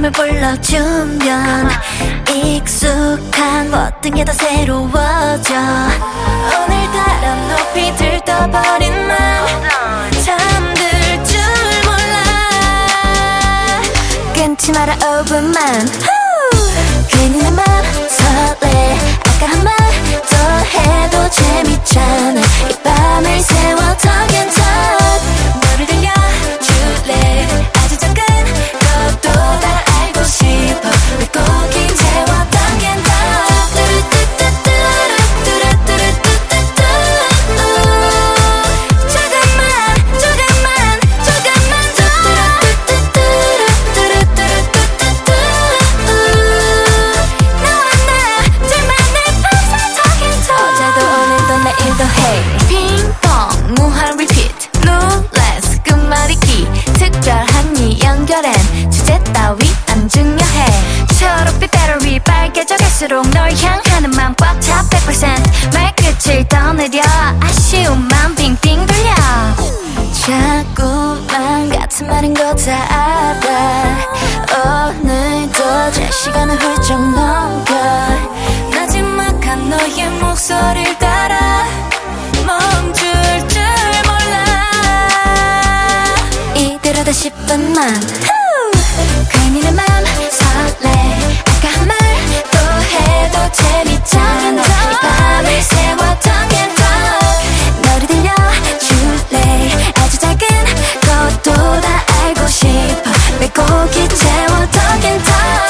이름을 불러주면 익숙한 모든 게 다 새로워져. 오늘따라 높이 들떠버린 맘 잠들 줄 몰라. 끊지 마라 5분만. 괜히 내 맘 설레. 아까 한 말 더 해도 재밌잖아. 이 밤을 세워 talk and talk. 너를 들려줄래. 아주 작은 것도 다 알고 싶어. 왜 꼭 이제와 talk and talk. 조금만 더 해. 핑퐁 무한 리피트 룰렛스 끝말잇기 특별한 이 연결엔 주제 따위 안 중요해. 초록빛 배터리 빨개져 갈수록 널 향하는 맘 꽉 차 100% 말끝을 떠내려 아쉬움만 빙빙 돌려. 자꾸만 같은 말인 거 다 알아. 오늘도 제 시간을 훌쩍 넘겨. 나지막한 너의 목소리를 따라 멈출 줄 몰라. 이대로다 10분만. 괜히 내 맘 설레. 아까 한 말 또 해도 재밌잖아. 이 밤을 세워 talk and talk. 너를 들려줄래. 아주 작은 것도 다 알고 싶어. 왜 꼭 이제와 talk and talk.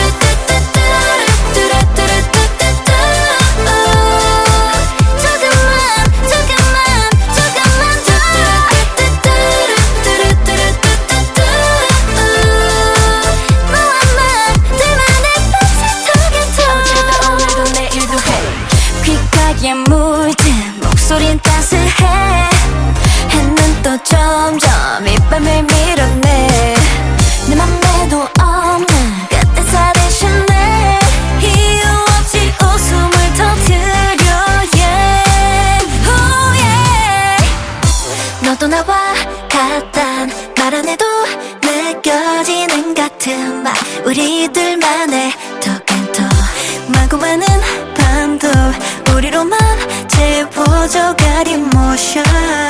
귓가에 물든 목소린 따스해. 해는 또 점점 이 밤을 밀어내. 내 맘에도 없는 끝에 대신에 이유 없이 웃음을 터뜨려. yeah. oh, yeah. 너도 나와 같단 말 안 해도 느껴지는 같은 말. 우리들만의 talk and talk. 마구 많은 밤도 우리로만 채워져 가린 모션.